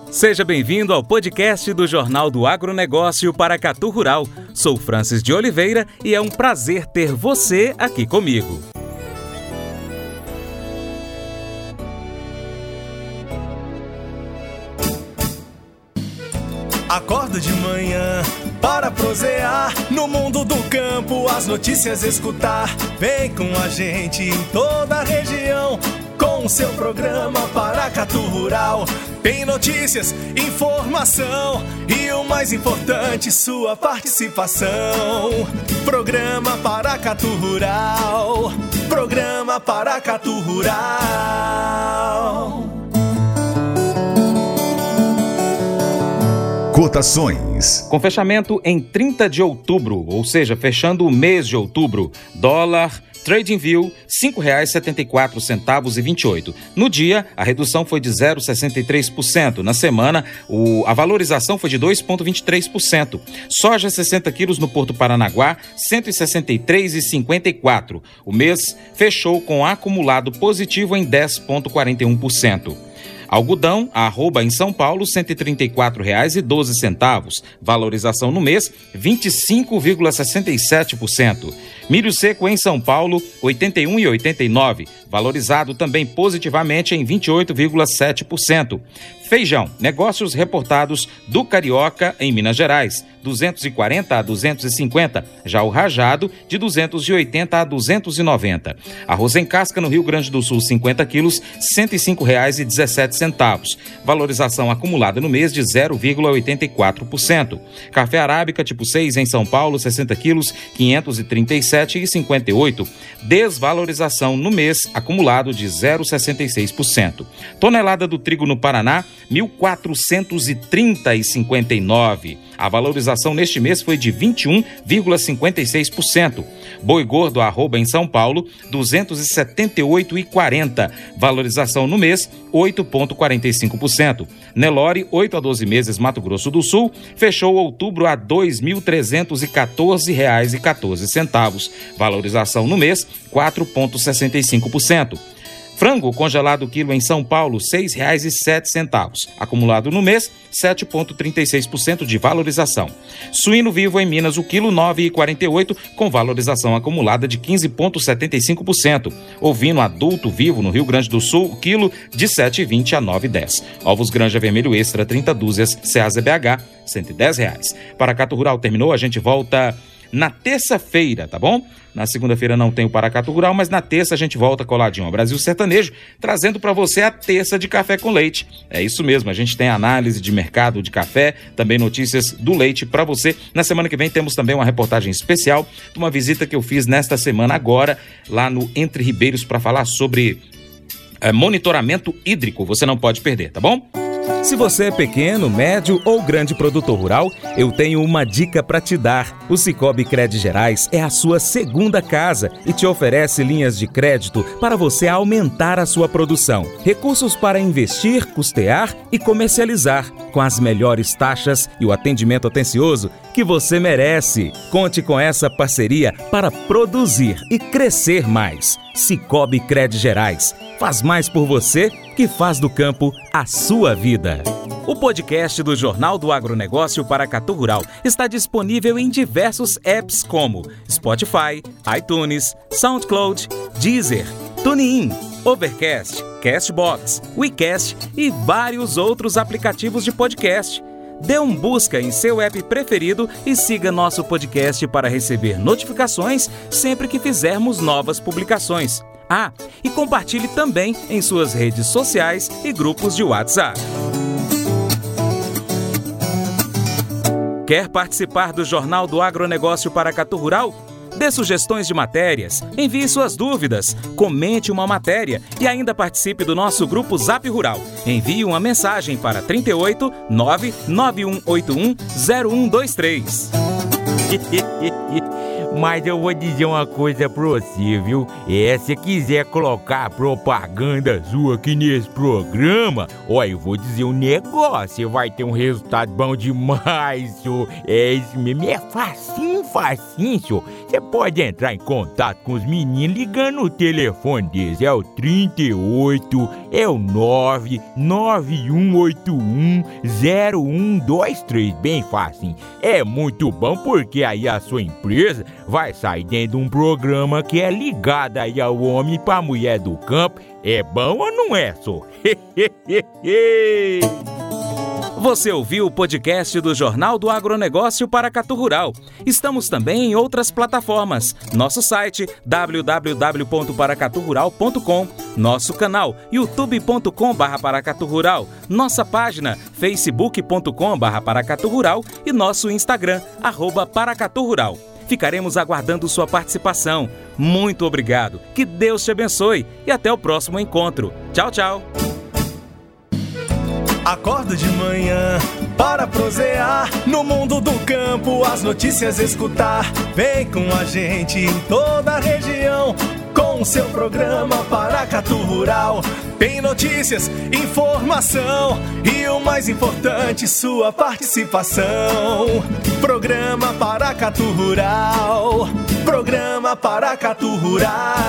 Seja bem-vindo ao podcast do Jornal do Agronegócio Paracatu Rural. Sou Francis de Oliveira e é um prazer ter você aqui comigo. Acordo de manhã para prosear no mundo do campo, as notícias escutar. Vem com a gente em toda a região com o seu programa Paracatu Rural. Tem notícias, informação e o mais importante, sua participação. Programa Paracatu Rural. Programa Paracatu Rural. Cotações. Com fechamento em 30 de outubro, ou seja, fechando o mês de outubro, dólar TradingView R$ 5,74,28. No dia, a redução foi de 0,63%. Na semana, a valorização foi de 2,23%. Soja 60 quilos no Porto Paranaguá, R$ 163,54. O mês fechou com acumulado positivo em 10,41%. Algodão, arroba em São Paulo, R$ 134,12. Valorização no mês, 25,67%. Milho seco em São Paulo, R$ 81,89. Valorizado também positivamente em 28,7%. Feijão, negócios reportados do Carioca em Minas Gerais, 240 a 250. Já o rajado, de 280 a 290. Arroz em casca no Rio Grande do Sul, 50 quilos, R$ 105,17. Valorização acumulada no mês de 0,84%. Café arábica tipo 6 em São Paulo, 60 quilos, R$ 537,58. Desvalorização no mês acumulado de 0,66%. Tonelada do trigo no Paraná, R$ 1.430,59. A valorização neste mês foi de 21,56%. Boi gordo arroba em São Paulo, R$ 278,40. Valorização no mês, 8,45%. Nelore, 8 a 12 meses, Mato Grosso do Sul, fechou outubro a R$ 2.314,14. Valorização no mês, 4,65%. Frango congelado quilo em São Paulo, R$ 6,07. Acumulado no mês, 7,36% de valorização. Suíno vivo em Minas, o quilo, R$ 9,48, com valorização acumulada de 15,75%. Ovino adulto vivo no Rio Grande do Sul, o quilo, de R$ 7,20 a R$ 9,10. Ovos Granja Vermelho Extra, 30 dúzias, Ceasa BH, R$ 110. Paracatu Rural terminou, a gente volta na terça-feira, tá bom? Na segunda-feira não tem o Paracatu Rural, mas na terça a gente volta coladinho ao Brasil Sertanejo, trazendo para você a terça de café com leite. É isso mesmo, a gente tem análise de mercado de café, também notícias do leite para você. Na semana que vem temos também uma reportagem especial de uma visita que eu fiz nesta semana agora, lá no Entre Ribeiros, para falar sobre monitoramento hídrico. Você não pode perder, tá bom? Se você é pequeno, médio ou grande produtor rural, eu tenho uma dica para te dar. O Sicoob Crédito Gerais é a sua segunda casa e te oferece linhas de crédito para você aumentar a sua produção. Recursos para investir, custear e comercializar, com as melhores taxas e o atendimento atencioso que você merece. Conte com essa parceria para produzir e crescer mais. Sicoob Crédito Gerais. Faz mais por você que faz do campo a sua vida. O podcast do Jornal do Agronegócio Paracatu Rural está disponível em diversos apps como Spotify, iTunes, SoundCloud, Deezer, TuneIn, Overcast, Castbox, WeCast e vários outros aplicativos de podcast. Dê um busca em seu app preferido e siga nosso podcast para receber notificações sempre que fizermos novas publicações. Ah, e compartilhe também em suas redes sociais e grupos de WhatsApp. Quer participar do Jornal do Agronegócio Paracatu Rural? Dê sugestões de matérias, envie suas dúvidas, comente uma matéria e ainda participe do nosso grupo Zap Rural. Envie uma mensagem para 38 99181 0123. Mas eu vou dizer uma coisa pra você, viu? Se quiser colocar propaganda sua aqui nesse programa, eu vou dizer um negócio, você vai ter um resultado bom demais, senhor. Isso mesmo, é facinho, senhor. Você pode entrar em contato com os meninos ligando o telefone deles, é o 38, é o 991810123, bem fácil. É muito bom porque aí a sua empresa vai sair dentro de um programa que é ligado aí ao homem pra mulher do campo. É bom ou não é, só? Você ouviu o podcast do Jornal do Agronegócio Paracatu Rural. Estamos também em outras plataformas. Nosso site www.paracaturural.com, nosso canal youtube.com/paracaturural, nossa página facebook.com/paracaturural e nosso Instagram @paracaturural. Ficaremos aguardando sua participação. Muito obrigado, que Deus te abençoe e até o próximo encontro. Tchau, tchau. Acordo de manhã para prosear no mundo do campo, as notícias escutar. Vem com a gente em toda a região com o seu programa Paracatu Rural. Tem notícias, informação e o mais importante, sua participação. Programa Paracatu Rural. Programa Paracatu Rural.